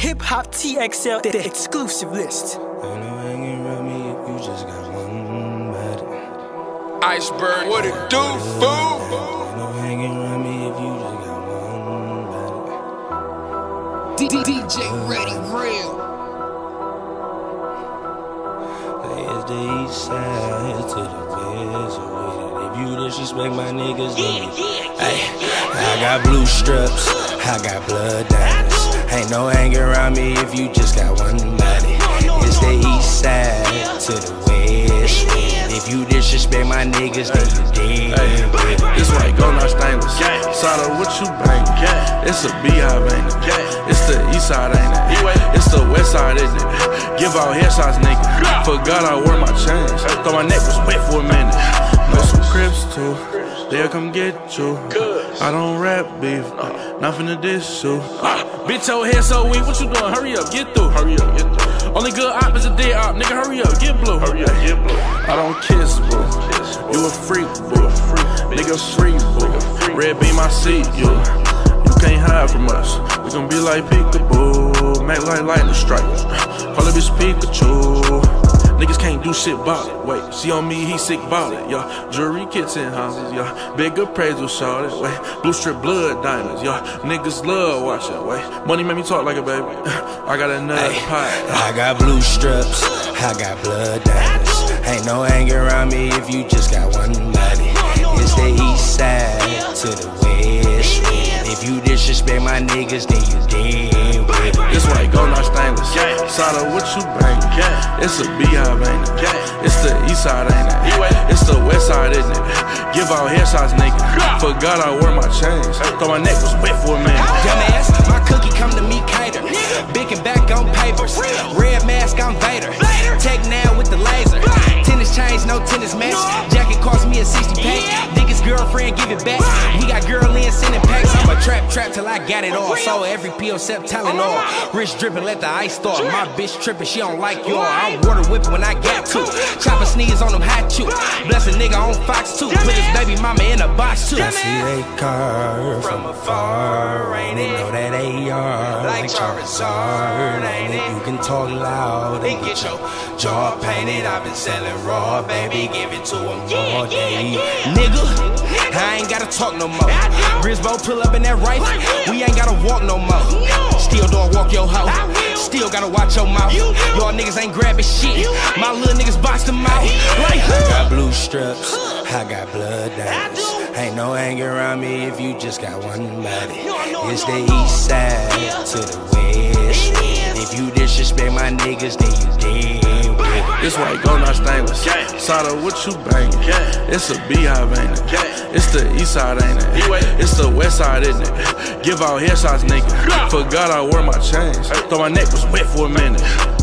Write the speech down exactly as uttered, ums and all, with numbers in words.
Hip Hop T X L, the exclusive list. Ain't no hanging around me if you just got one body. Iceberg, what it do, fool? Ain't no hanging around me if you just got one body. D J Ready Real. There's the east side to the west. If you disrespect my niggas, then you. Ay, I got blue strips, I got blood diamonds. Ain't no hanging around me if you just got one body. It's the east side to the west. If you disrespect my niggas, then you dead. Hey, this white gold, not stainless. Sada, what you bang? It's a beehive, ain't it? It's the east side, ain't it? It's the west side, isn't it? Give out headshots, nigga. Forgot I wore my chains. Thought my neck was wet for a minute. Know some Crips too. They'll come get you. I don't rap beef, not finna diss you. Bitch, your hair so weak, what you doing? Hurry up, get through. Hurry up, get through. Only good op is a dead op, nigga. Hurry up, get blue. Hurry up, get blue. I don't kiss, boo. You a freak, boo. Nigga free, boo. Red beam, I see you. You can't hide from us. We gon' be like Peekaboo, make like lightning strike. Call it bitch Pikachu. Niggas can't do shit bout it. Wait, see on me, he sick bout it. Yeah, jewelry kits in houses. Yeah, big appraisal shot it. Wait, blue strip blood diamonds. Yeah, niggas love watching. Wait, money make me talk like a baby. I got another pot. I got blue strips, I got blood diamonds. Ain't no hanging around me if you just got one body. It's the east side to the west. If you disrespect my niggas, then you dead. This white gold, not stainless. Sada, what you bang? It's a beehive, ain't it? It's the east side, ain't it? It's the west side, isn't it? Give out headshots, nigga. Forgot I wore my chains. Thought my neck was wet for a minute. Dumbass, my cookie come to me cater. Big and back on papers. Red mask, I'm Vader. Tech now with the laser. Tennis chains, no tennis match. Jacket cost me a sixty pack. Dick's girlfriend, give it back. We got girl in sending packs. I'm a trap trap till I got it all. Saw every pill except Tylenol. Wrist dripping, let the ice start. My bitch tripping, she don't like y'all. I'm water whipping when I got to. Chopper sneeze on them hot chew. Bless a nigga on Fox too. Put his baby mama in a box too. I see they car from afar. Ain't it? Know that they are like Charizard. Ain't it? You can talk loud and get your jaw painted. I've been selling raw, baby. Give it to them all day. Nigga, I ain't gotta talk no more. Grisbo pull up in that rifle. We ain't gotta walk no more. Still don't walk your hoe. Still gotta watch your mouth. Y'all niggas ain't grabbing shit. My little niggas box them out. Like, I got blue strips, I got blood diamonds. Ain't no hanging around me if you just got one body. It's the east side to the west. If you disrespect my niggas, then you dead. This white gold, not stainless. Sada, what you bang? It's a beehive, ain't it? It's the east side, ain't it? It's the west side, isn't it? Give out headshots, nigga. Forgot I wore my chains. Thought my neck was wet for a minute.